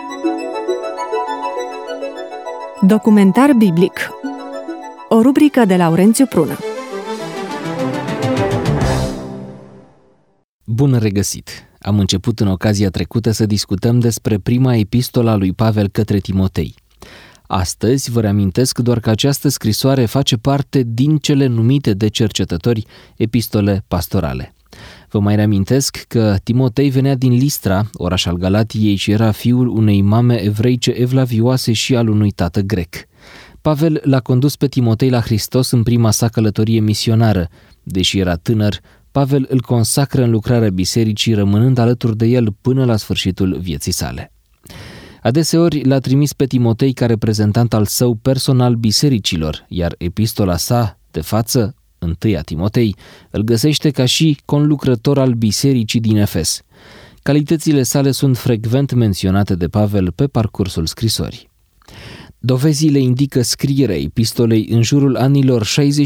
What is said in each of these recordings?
Documentar biblic. O rubrică de Laurențiu Prună. Bun regăsit! Am început în ocazia trecută să discutăm despre prima epistolă a lui Pavel către Timotei. Astăzi vă reamintesc doar că această scrisoare face parte din cele numite de cercetători epistole pastorale. Vă mai reamintesc că Timotei venea din Listra, oraș al Galatiei, și era fiul unei mame evreice evlavioase și al unui tată grec. Pavel l-a condus pe Timotei la Hristos în prima sa călătorie misionară. Deși era tânăr, Pavel îl consacră în lucrarea bisericii, rămânând alături de el până la sfârșitul vieții sale. Adeseori l-a trimis pe Timotei ca reprezentant al său personal bisericilor, iar epistola sa de față, 1 Timotei, îl găsește ca și conlucrător al bisericii din Efes. Calitățile sale sunt frecvent menționate de Pavel pe parcursul scrisorii. Dovezile indică scrierea epistolei în jurul anilor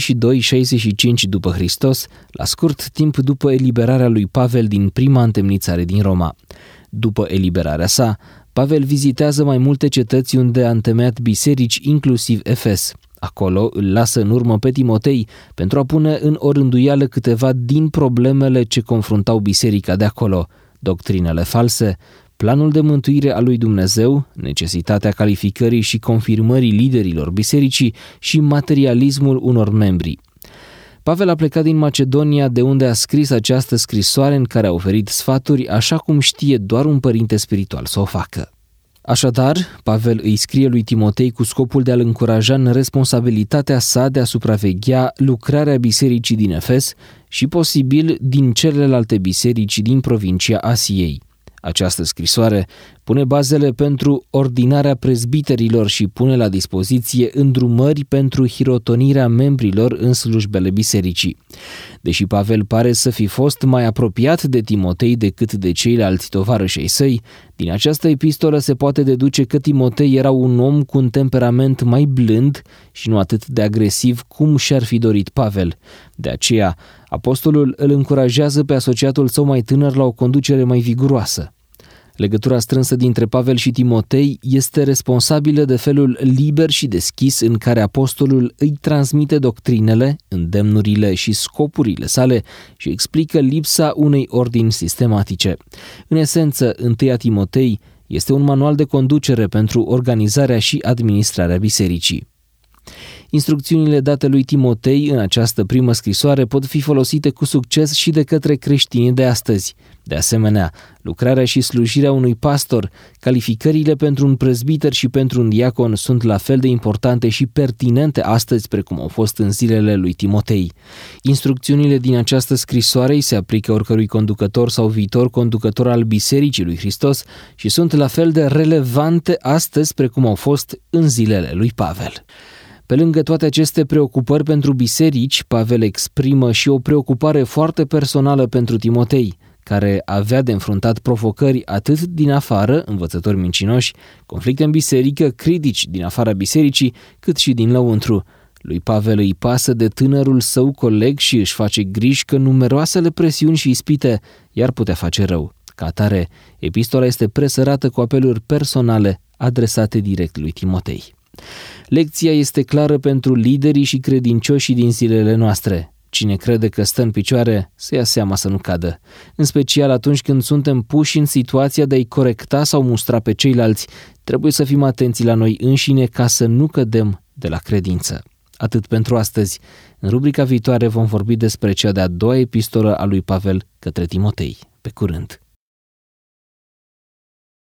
62-65 după Hristos, la scurt timp după eliberarea lui Pavel din prima întemnițare din Roma. După eliberarea sa, Pavel vizitează mai multe cetăți unde a întemeiat biserici, inclusiv Efes. Acolo îl lasă în urmă pe Timotei pentru a pune în orânduială câteva din problemele ce confruntau biserica de acolo: doctrinele false, planul de mântuire al lui Dumnezeu, necesitatea calificării și confirmării liderilor bisericii și materialismul unor membri. Pavel a plecat din Macedonia, de unde a scris această scrisoare în care a oferit sfaturi așa cum știe doar un părinte spiritual să o facă. Așadar, Pavel îi scrie lui Timotei cu scopul de a-l încuraja în responsabilitatea sa de a supraveghea lucrarea bisericii din Efes și posibil din celelalte biserici din provincia Asiei. Această scrisoare pune bazele pentru ordinarea prezbiterilor și pune la dispoziție îndrumări pentru hirotonirea membrilor în slujbele bisericii. Deși Pavel pare să fi fost mai apropiat de Timotei decât de ceilalți tovarăși ai săi, din această epistolă se poate deduce că Timotei era un om cu un temperament mai blând și nu atât de agresiv cum și-ar fi dorit Pavel. De aceea, apostolul îl încurajează pe asociatul său mai tânăr la o conducere mai viguroasă. Legătura strânsă dintre Pavel și Timotei este responsabilă de felul liber și deschis în care apostolul îi transmite doctrinele, îndemnurile și scopurile sale și explică lipsa unei ordini sistematice. În esență, 1 Timotei este un manual de conducere pentru organizarea și administrarea bisericii. Instrucțiunile date lui Timotei în această primă scrisoare pot fi folosite cu succes și de către creștinii de astăzi. De asemenea, lucrarea și slujirea unui pastor, calificările pentru un prezbiter și pentru un diacon sunt la fel de importante și pertinente astăzi precum au fost în zilele lui Timotei. Instrucțiunile din această scrisoare îi se aplică oricărui conducător sau viitor conducător al Bisericii lui Hristos și sunt la fel de relevante astăzi precum au fost în zilele lui Pavel. Pe lângă toate aceste preocupări pentru biserici, Pavel exprimă și o preocupare foarte personală pentru Timotei, care avea de înfruntat provocări atât din afară, învățători mincinoși, conflicte în biserică, critici din afara bisericii, cât și din lăuntru. Lui Pavel îi pasă de tânărul său coleg și își face griji că numeroasele presiuni și ispite i-ar putea face rău. Ca atare, epistola este presărată cu apeluri personale adresate direct lui Timotei. Lecția este clară pentru liderii și credincioșii din zilele noastre. Cine crede că stă în picioare, să ia seama să nu cadă. În special atunci când suntem puși în situația de a-i corecta sau mustra pe ceilalți, trebuie să fim atenți la noi înșine ca să nu cădem de la credință. Atât pentru astăzi. În rubrica viitoare vom vorbi despre cea de-a doua epistolă a lui Pavel către Timotei. Pe curând!